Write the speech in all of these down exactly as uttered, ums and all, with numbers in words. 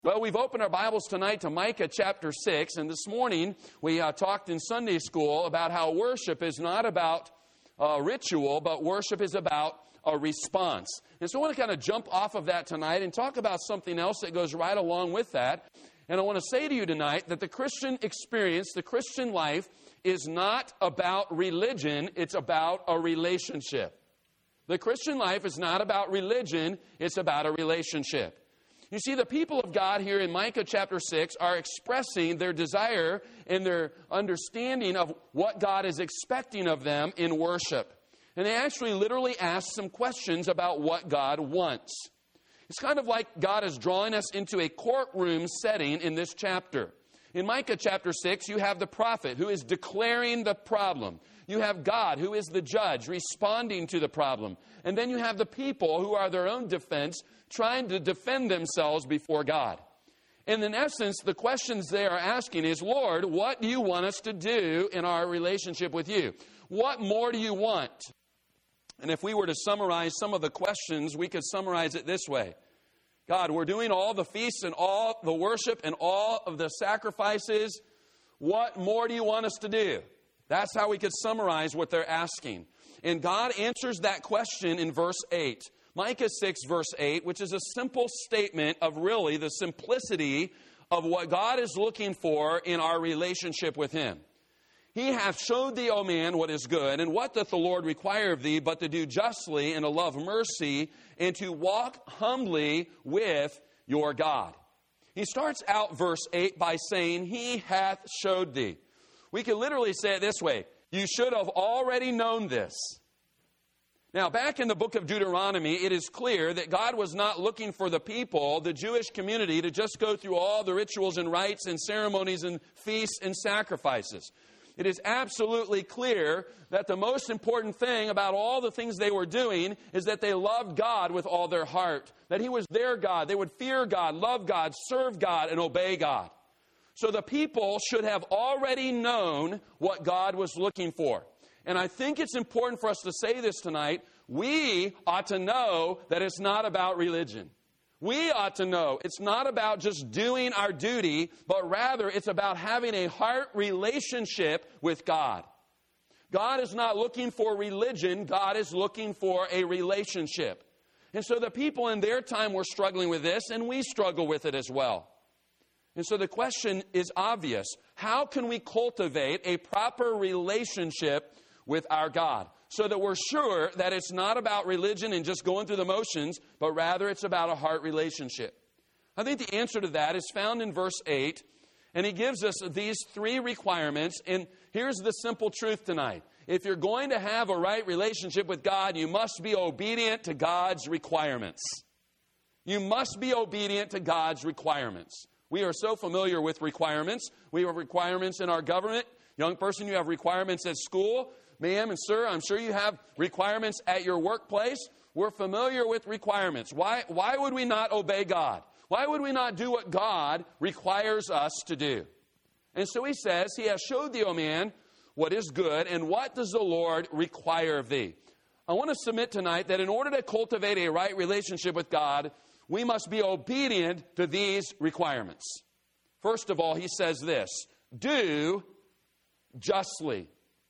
Well, we've opened our Bibles tonight to Micah chapter six, and this morning we uh, talked in Sunday school about how worship is not about uh, ritual, but worship is about a response. And so I want to kind of jump off of that tonight and talk about something else that goes right along with that. And I want to say to you tonight that the Christian experience, the Christian life, is not about religion, it's about a relationship. The Christian life is not about religion, it's about a relationship. You see, the people of God here in Micah chapter six are expressing their desire and their understanding of what God is expecting of them in worship. And they actually literally ask some questions about what God wants. It's kind of like God is drawing us into a courtroom setting in this chapter. In Micah chapter six, you have the prophet who is declaring the problem. You have God, who is the judge, responding to the problem. And then you have the people who are their own defense, trying to defend themselves before God. And in essence, the questions they are asking is, Lord, what do you want us to do in our relationship with you? What more do you want? And if we were to summarize some of the questions, we could summarize it this way. God, we're doing all the feasts and all the worship and all of the sacrifices. What more do you want us to do? That's how we could summarize what they're asking. And God answers that question in verse eight. Micah six, verse eight, which is a simple statement of really the simplicity of what God is looking for in our relationship with Him. He hath showed thee, O man, what is good, and what doth the Lord require of thee, but to do justly and to love mercy, and to walk humbly with your God. He starts out verse eight by saying, He hath showed thee. We can literally say it this way, you should have already known this. Now, back in the book of Deuteronomy, it is clear that God was not looking for the people, the Jewish community, to just go through all the rituals and rites and ceremonies and feasts and sacrifices. It is absolutely clear that the most important thing about all the things they were doing is that they loved God with all their heart, that He was their God. They would fear God, love God, serve God, and obey God. So the people should have already known what God was looking for. And I think it's important for us to say this tonight. We ought to know that it's not about religion. We ought to know it's not about just doing our duty, but rather it's about having a heart relationship with God. God is not looking for religion. God is looking for a relationship. And so the people in their time were struggling with this, and we struggle with it as well. And so the question is obvious. How can we cultivate a proper relationship with our God so that we're sure that it's not about religion and just going through the motions, but rather it's about a heart relationship? I think the answer to that is found in verse eight, and he gives us these three requirements. And here's the simple truth tonight. If you're going to have a right relationship with God, you must be obedient to God's requirements. You must be obedient to God's requirements. We are so familiar with requirements. We have requirements in our government. Young person, you have requirements at school. Ma'am and sir, I'm sure you have requirements at your workplace. We're familiar with requirements. Why, why would we not obey God? Why would we not do what God requires us to do? And so he says, He has showed thee, O man, what is good, and what does the Lord require of thee? I want to submit tonight that in order to cultivate a right relationship with God, we must be obedient to these requirements. First of all, he says this, do justly.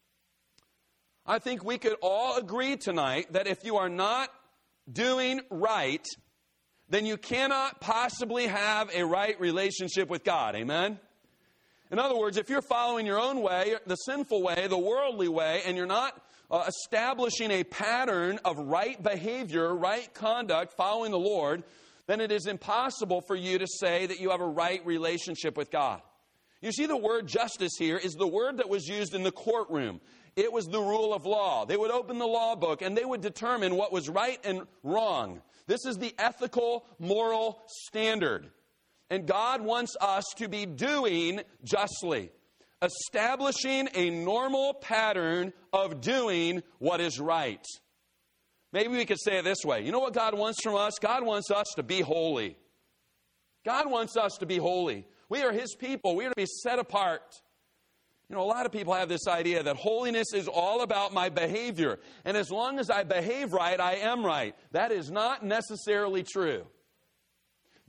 I think we could all agree tonight that if you are not doing right, then you cannot possibly have a right relationship with God. Amen? In other words, if you're following your own way, the sinful way, the worldly way, and you're not uh, establishing a pattern of right behavior, right conduct, following the Lord, then it is impossible for you to say that you have a right relationship with God. You see, the word justice here is the word that was used in the courtroom. It was the rule of law. They would open the law book and they would determine what was right and wrong. This is the ethical, moral standard. And God wants us to be doing justly, establishing a normal pattern of doing what is right. Maybe we could say it this way. You know what God wants from us? God wants us to be holy. God wants us to be holy. We are His people. We are to be set apart. You know, a lot of people have this idea that holiness is all about my behavior. And as long as I behave right, I am right. That is not necessarily true.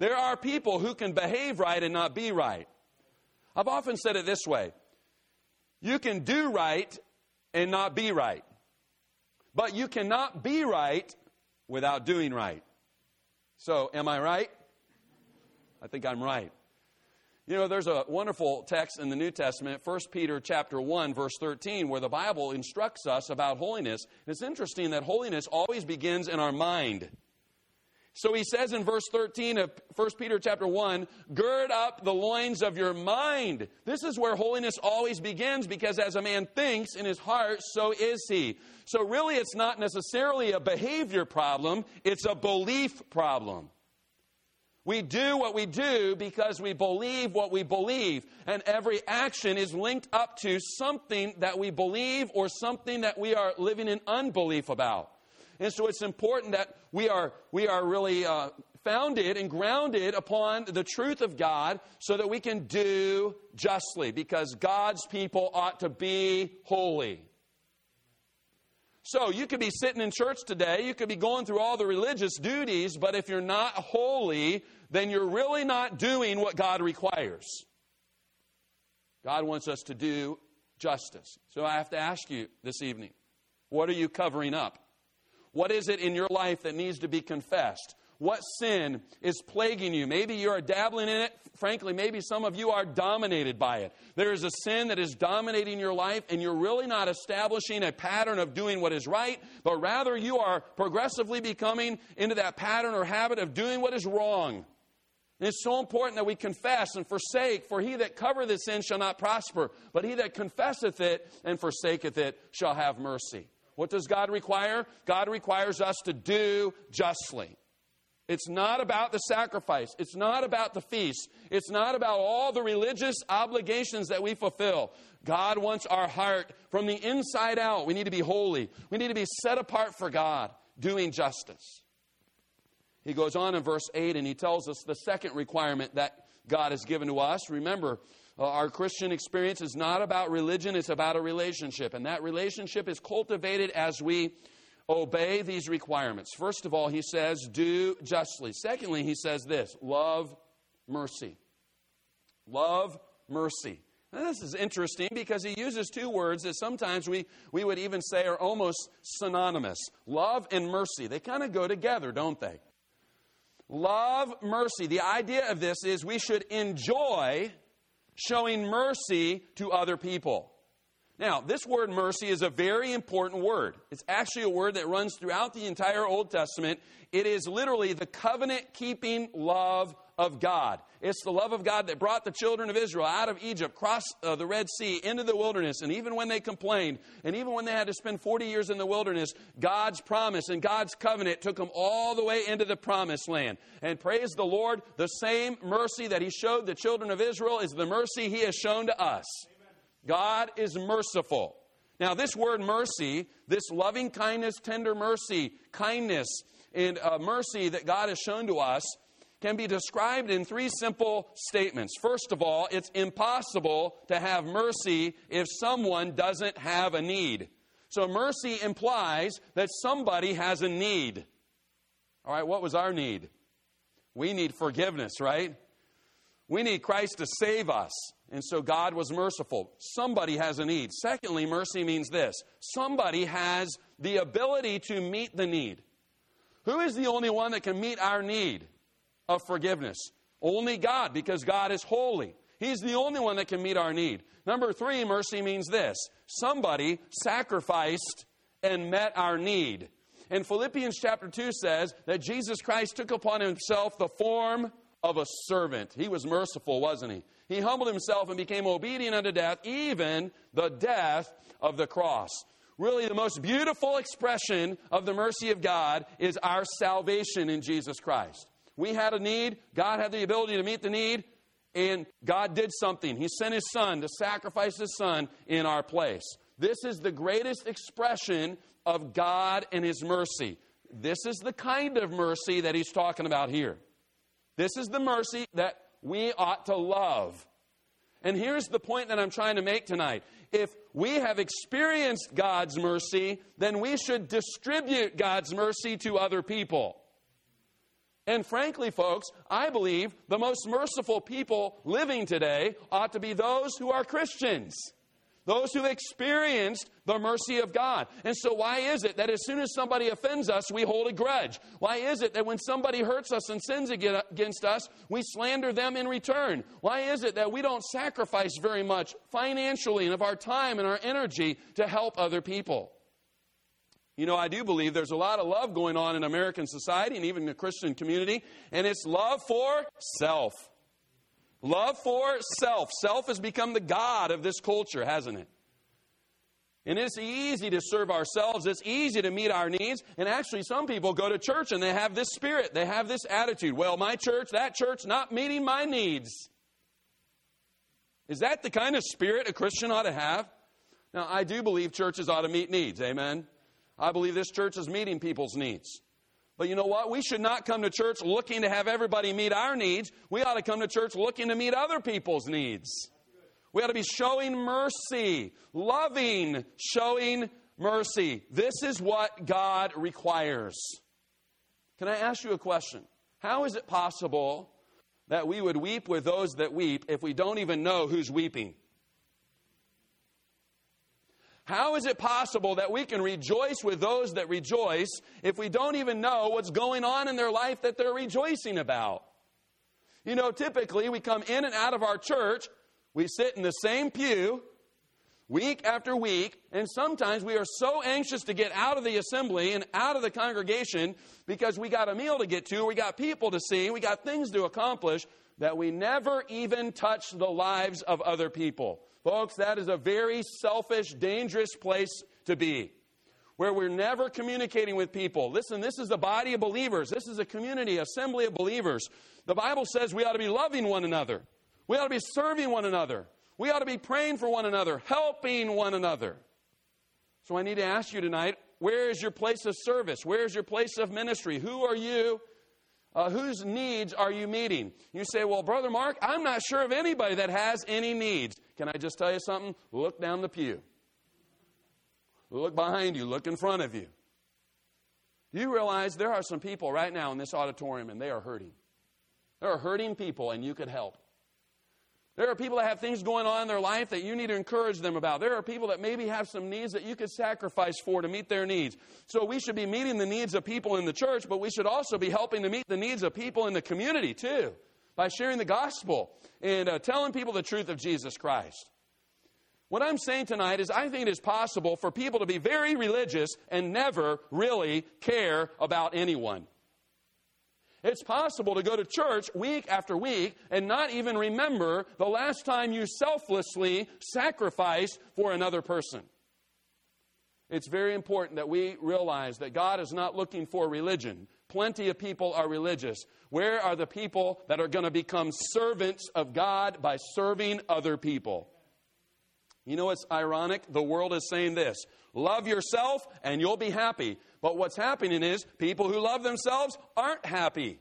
There are people who can behave right and not be right. I've often said it this way. You can do right and not be right. But you cannot be right without doing right. So, am I right? I think I'm right. You know, there's a wonderful text in the New Testament, First Peter chapter one, verse thirteen, where the Bible instructs us about holiness. And it's interesting that holiness always begins in our mind. So he says in verse thirteen of First Peter chapter one, gird up the loins of your mind. This is where holiness always begins, because as a man thinks in his heart, so is he. So really it's not necessarily a behavior problem, it's a belief problem. We do what we do because we believe what we believe. And every action is linked up to something that we believe or something that we are living in unbelief about. And so it's important that we are we are really uh, founded and grounded upon the truth of God so that we can do justly, because God's people ought to be holy. So you could be sitting in church today, you could be going through all the religious duties, but if you're not holy, then you're really not doing what God requires. God wants us to do justice. So I have to ask you this evening, what are you covering up? What is it in your life that needs to be confessed? What sin is plaguing you? Maybe you are dabbling in it. Frankly, maybe some of you are dominated by it. There is a sin that is dominating your life, and you're really not establishing a pattern of doing what is right, but rather you are progressively becoming into that pattern or habit of doing what is wrong. And it's so important that we confess and forsake, for he that covereth his sin shall not prosper, but he that confesseth it and forsaketh it shall have mercy. What does God require? God requires us to do justly. It's not about the sacrifice. It's not about the feast. It's not about all the religious obligations that we fulfill. God wants our heart from the inside out. We need to be holy. We need to be set apart for God, doing justice. He goes on in verse eight and he tells us the second requirement that God has given to us. Remember, uh, our Christian experience is not about religion, it's about a relationship. And that relationship is cultivated as we obey these requirements. First of all, he says, do justly. Secondly, he says this, love mercy. Love mercy. Now, this is interesting because he uses two words that sometimes we, we would even say are almost synonymous. Love and mercy. They kind of go together, don't they? Love mercy. The idea of this is we should enjoy showing mercy to other people. Now, this word mercy is a very important word. It's actually a word that runs throughout the entire Old Testament. It is literally the covenant-keeping love of God. It's the love of God that brought the children of Israel out of Egypt, crossed uh, the Red Sea, into the wilderness. And even when they complained, and even when they had to spend forty years in the wilderness, God's promise and God's covenant took them all the way into the promised land. And praise the Lord, the same mercy that he showed the children of Israel is the mercy he has shown to us. God is merciful. Now, this word mercy, this loving kindness, tender mercy, kindness, and uh, mercy that God has shown to us can be described in three simple statements. First of all, it's impossible to have mercy if someone doesn't have a need. So mercy implies that somebody has a need. All right, what was our need? We need forgiveness, right? We need Christ to save us. And so God was merciful. Somebody has a need. Secondly, mercy means this. Somebody has the ability to meet the need. Who is the only one that can meet our need of forgiveness? Only God, because God is holy. He's the only one that can meet our need. Number three, mercy means this. Somebody sacrificed and met our need. And Philippians chapter two says that Jesus Christ took upon himself the form of a servant. He was merciful, wasn't he? He humbled himself and became obedient unto death, even the death of the cross. Really, the most beautiful expression of the mercy of God is our salvation in Jesus Christ. We had a need. God had the ability to meet the need, and God did something. He sent his son to sacrifice his son in our place. This is the greatest expression of God and his mercy. This is the kind of mercy that he's talking about here. This is the mercy that we ought to love. And here's the point that I'm trying to make tonight. If we have experienced God's mercy, then we should distribute God's mercy to other people. And frankly, folks, I believe the most merciful people living today ought to be those who are Christians, those who've experienced the mercy of God. And so why is it that as soon as somebody offends us, we hold a grudge? Why is it that when somebody hurts us and sins against us, we slander them in return? Why is it that we don't sacrifice very much financially and of our time and our energy to help other people? You know, I do believe there's a lot of love going on in American society and even the Christian community, and it's love for self. Love for self. Self has become the god of this culture, hasn't it? And it's easy to serve ourselves. It's easy to meet our needs. And actually, some people go to church and they have this spirit. They have this attitude. Well, my church, that church, not meeting my needs. Is that the kind of spirit a Christian ought to have? Now, I do believe churches ought to meet needs. Amen? I believe this church is meeting people's needs. But you know what? We should not come to church looking to have everybody meet our needs. We ought to come to church looking to meet other people's needs. We ought to be showing mercy, loving, showing mercy. This is what God requires. Can I ask you a question? How is it possible that we would weep with those that weep if we don't even know who's weeping? How is it possible that we can rejoice with those that rejoice if we don't even know what's going on in their life that they're rejoicing about? You know, typically we come in and out of our church, we sit in the same pew week after week, and sometimes we are so anxious to get out of the assembly and out of the congregation because we got a meal to get to, we got people to see, we got things to accomplish, that we never even touch the lives of other people. Folks, that is a very selfish, dangerous place to be, where we're never communicating with people. Listen, this is a body of believers. This is a community, assembly of believers. The Bible says we ought to be loving one another. We ought to be serving one another. We ought to be praying for one another, helping one another. So I need to ask you tonight, where is your place of service? Where is your place of ministry? Who are you? Uh, whose needs are you meeting? You say, well, Brother Mark, I'm not sure of anybody that has any needs. Can I just tell you something? Look down the pew. Look behind you. Look in front of you. You realize there are some people right now in this auditorium and they are hurting. There are hurting people and you could help. There are people that have things going on in their life that you need to encourage them about. There are people that maybe have some needs that you could sacrifice for to meet their needs. So we should be meeting the needs of people in the church, but we should also be helping to meet the needs of people in the community too, by sharing the gospel and uh, telling people the truth of Jesus Christ. What I'm saying tonight is I think it is possible for people to be very religious and never really care about anyone. It's possible to go to church week after week and not even remember the last time you selflessly sacrificed for another person. It's very important that we realize that God is not looking for religion. Plenty of people are religious. Where are the people that are going to become servants of God by serving other people? You know what's ironic? The world is saying this: love yourself and you'll be happy. But what's happening is people who love themselves aren't happy.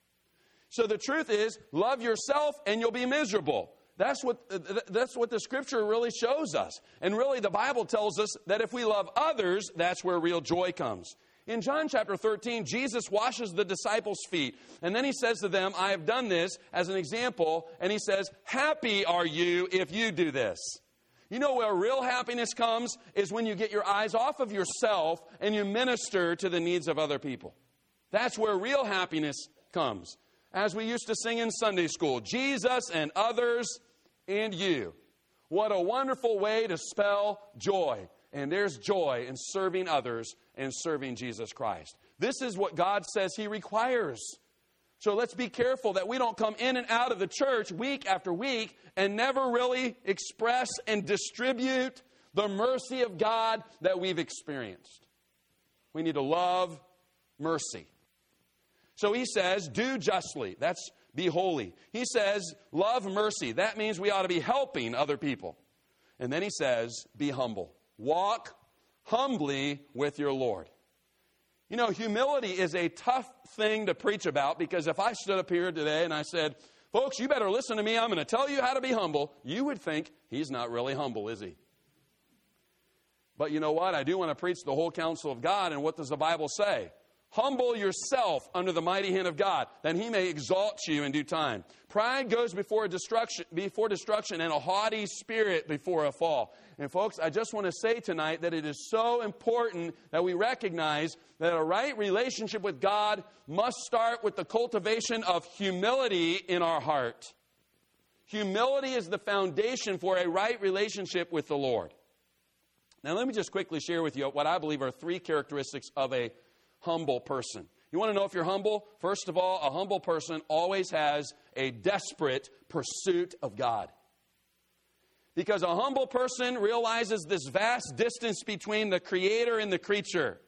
So the truth is, love yourself and you'll be miserable. That's what, that's what the Scripture really shows us. And really the Bible tells us that if we love others, that's where real joy comes. In John chapter thirteen, Jesus washes the disciples' feet. And then he says to them, I have done this as an example. And he says, happy are you if you do this. You know where real happiness comes is when you get your eyes off of yourself and you minister to the needs of other people. That's where real happiness comes. As we used to sing in Sunday school, Jesus and others and you. What a wonderful way to spell joy. And there's joy in serving others and serving Jesus Christ. This is what God says He requires. So let's be careful that we don't come in and out of the church week after week and never really express and distribute the mercy of God that we've experienced. We need to love mercy. So he says, do justly. That's be holy. He says, love mercy. That means we ought to be helping other people. And then he says, be humble. Walk humbly with your Lord. You know, humility is a tough thing to preach about, because if I stood up here today and I said, folks, you better listen to me, I'm going to tell you how to be humble, you would think he's not really humble, is he? But you know what? I do want to preach the whole counsel of God, and what does the Bible say? Humble yourself under the mighty hand of God, that he may exalt you in due time. Pride goes before destruction, before destruction, and a haughty spirit before a fall. And folks, I just want to say tonight that it is so important that we recognize that a right relationship with God must start with the cultivation of humility in our heart. Humility is the foundation for a right relationship with the Lord. Now, let me just quickly share with you what I believe are three characteristics of a humble person. You want to know if you're humble? First of all, a humble person always has a desperate pursuit of God. Because a humble person realizes this vast distance between the Creator and the creature.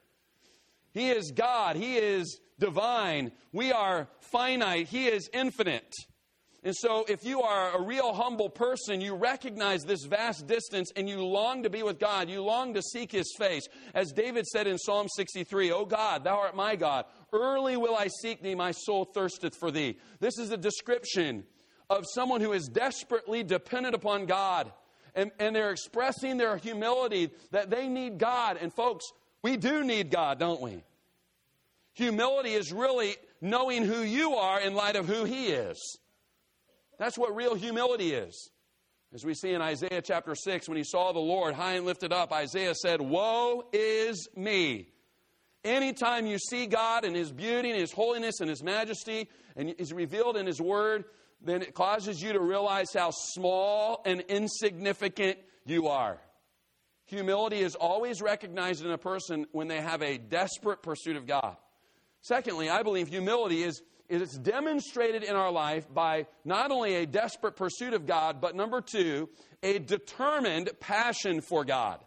He is God. He is divine. We are finite. He is infinite. And so if you are a real humble person, you recognize this vast distance and you long to be with God. You long to seek His face. As David said in Psalm sixty-three, O God, Thou art my God. Early will I seek Thee. My soul thirsteth for Thee. This is a description of someone who is desperately dependent upon God. And, and they're expressing their humility that they need God. And folks, we do need God, don't we? Humility is really knowing who you are in light of who He is. That's what real humility is. As we see in Isaiah chapter six, when he saw the Lord high and lifted up, Isaiah said, Woe is me. Anytime you see God and His beauty and His holiness and His majesty, and He's revealed in His word, then it causes you to realize how small and insignificant you are. Humility is always recognized in a person when they have a desperate pursuit of God. Secondly, I believe humility is It's demonstrated in our life by not only a desperate pursuit of God, but number two, a determined passion for God.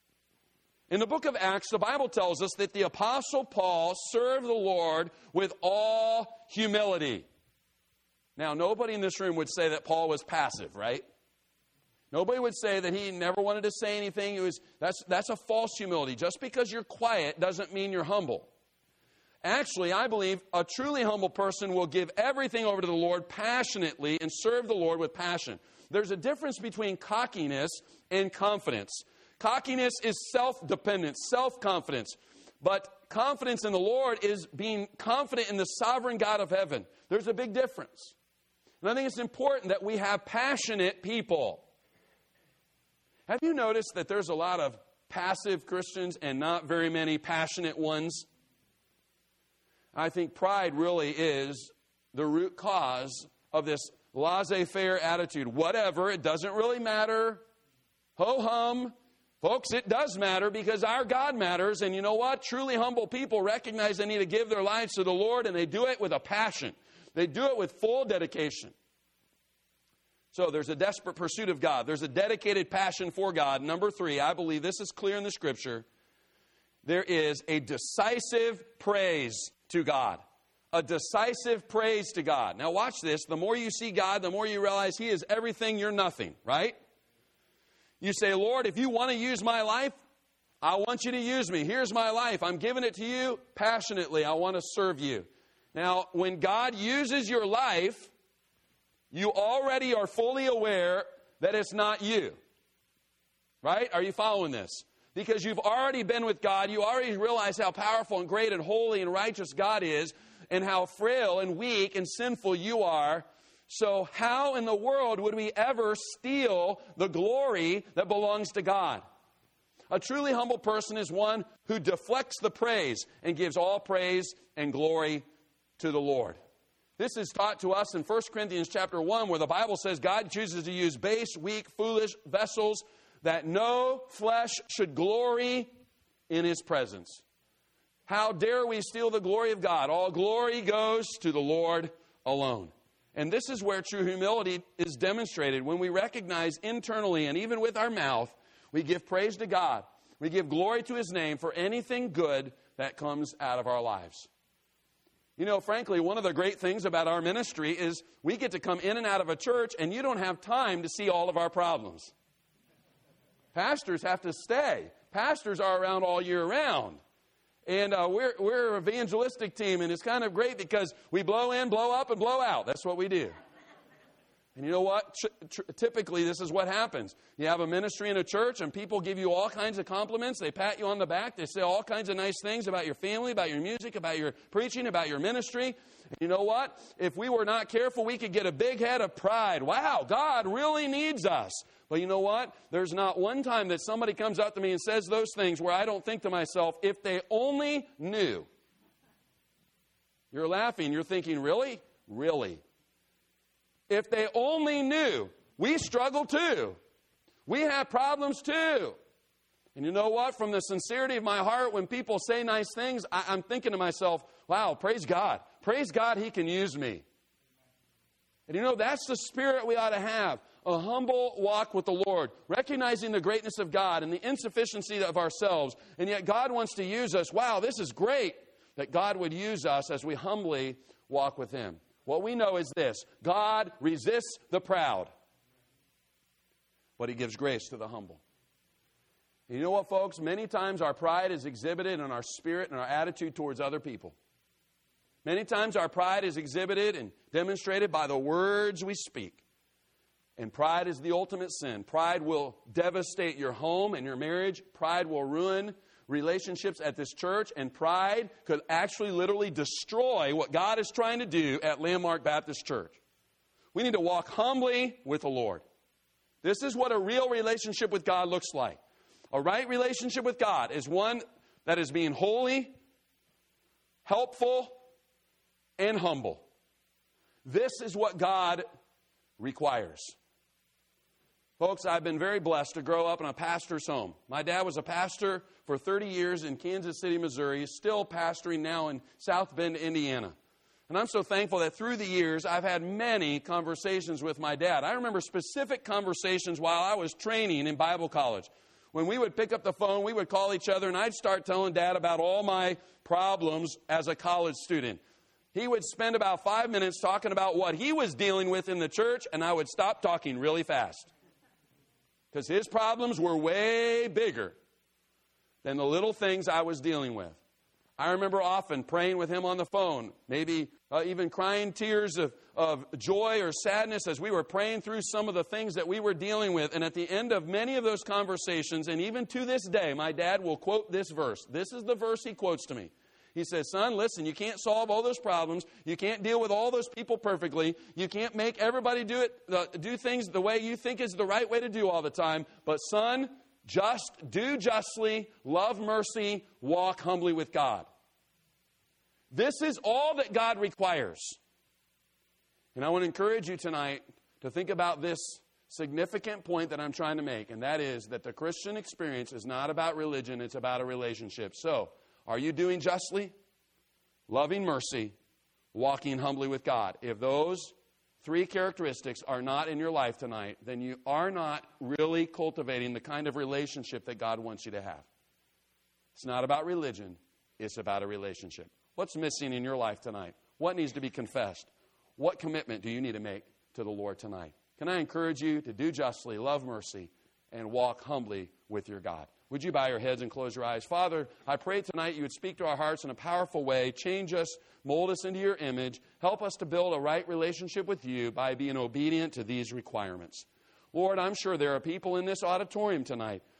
In the book of Acts, the Bible tells us that the Apostle Paul served the Lord with all humility. Now, nobody in this room would say that Paul was passive, right? Nobody would say that he never wanted to say anything. It was, that's, that's a false humility. Just because you're quiet doesn't mean you're humble. Actually, I believe a truly humble person will give everything over to the Lord passionately and serve the Lord with passion. There's a difference between cockiness and confidence. Cockiness is self-dependence, self-confidence. But confidence in the Lord is being confident in the sovereign God of heaven. There's a big difference. And I think it's important that we have passionate people. Have you noticed that there's a lot of passive Christians and not very many passionate ones? I think pride really is the root cause of this laissez-faire attitude. Whatever, it doesn't really matter. Ho-hum. Folks, it does matter because our God matters. And you know what? Truly humble people recognize they need to give their lives to the Lord, and they do it with a passion. They do it with full dedication. So there's a desperate pursuit of God. There's a dedicated passion for God. Number three, I believe this is clear in the Scripture. There is a decisive praise to God. A decisive praise to God. Now watch this. The more you see God, the more you realize He is everything, you're nothing, right? You say, Lord, if you want to use my life, I want you to use me. Here's my life. I'm giving it to you passionately. I want to serve you. Now, when God uses your life, you already are fully aware that it's not you. Right? Are you following this? Because you've already been with God. You already realize how powerful and great and holy and righteous God is, and how frail and weak and sinful you are. So how in the world would we ever steal the glory that belongs to God? A truly humble person is one who deflects the praise and gives all praise and glory to the Lord. This is taught to us in First Corinthians chapter one, where the Bible says God chooses to use base, weak, foolish vessels, that no flesh should glory in His presence. How dare we steal the glory of God? All glory goes to the Lord alone. And this is where true humility is demonstrated, when we recognize internally and even with our mouth, we give praise to God. We give glory to His name for anything good that comes out of our lives. You know, frankly, one of the great things about our ministry is we get to come in and out of a church, and you don't have time to see all of our problems. Pastors have to stay. Pastors are around all year round. And uh, we're, we're an evangelistic team, and it's kind of great because we blow in, blow up, and blow out. That's what we do. And you know what? Typically, this is what happens. You have a ministry in a church, and people give you all kinds of compliments. They pat you on the back. They say all kinds of nice things about your family, about your music, about your preaching, about your ministry. And you know what? If we were not careful, we could get a big head of pride. Wow, God really needs us. But you know what? There's not one time that somebody comes up to me and says those things where I don't think to myself, if they only knew. You're laughing. You're thinking, really? Really? If they only knew. We struggle too. We have problems too. And you know what? From the sincerity of my heart, when people say nice things, I, I'm thinking to myself, wow, praise God. Praise God He can use me. And you know, that's the spirit we ought to have. A humble walk with the Lord, recognizing the greatness of God and the insufficiency of ourselves. And yet God wants to use us. Wow, this is great that God would use us as we humbly walk with Him. What we know is this: God resists the proud, but He gives grace to the humble. And you know what, folks? Many times our pride is exhibited in our spirit and our attitude towards other people. Many times our pride is exhibited and demonstrated by the words we speak. And pride is the ultimate sin. Pride will devastate your home and your marriage. Pride will ruin relationships at this church, and pride could actually literally destroy what God is trying to do at Landmark Baptist Church. We need to walk humbly with the Lord. This is what a real relationship with God looks like. A right relationship with God is one that is being holy, helpful, and humble. This is what God requires. Folks, I've been very blessed to grow up in a pastor's home. My dad was a pastor for thirty years in Kansas City, Missouri. He's still pastoring now in South Bend, Indiana. And I'm so thankful that through the years, I've had many conversations with my dad. I remember specific conversations while I was training in Bible college. When we would pick up the phone, we would call each other, and I'd start telling Dad about all my problems as a college student. He would spend about five minutes talking about what he was dealing with in the church, and I would stop talking really fast. Because his problems were way bigger than the little things I was dealing with. I remember often praying with him on the phone, maybe uh, even crying tears of, of joy or sadness as we were praying through some of the things that we were dealing with. And at the end of many of those conversations, and even to this day, my dad will quote this verse. This is the verse he quotes to me. He says, son, listen, you can't solve all those problems. You can't deal with all those people perfectly. You can't make everybody do it, uh, do things the way you think is the right way to do all the time. But son, just do justly, love mercy, walk humbly with God. This is all that God requires. And I want to encourage you tonight to think about this significant point that I'm trying to make, and that is that the Christian experience is not about religion, it's about a relationship. So, are you doing justly, loving mercy, walking humbly with God? If those three characteristics are not in your life tonight, then you are not really cultivating the kind of relationship that God wants you to have. It's not about religion, it's about a relationship. What's missing in your life tonight? What needs to be confessed? What commitment do you need to make to the Lord tonight? Can I encourage you to do justly, love mercy, and walk humbly with your God? Would you bow your heads and close your eyes? Father, I pray tonight you would speak to our hearts in a powerful way, change us, mold us into your image, help us to build a right relationship with you by being obedient to these requirements. Lord, I'm sure there are people in this auditorium tonight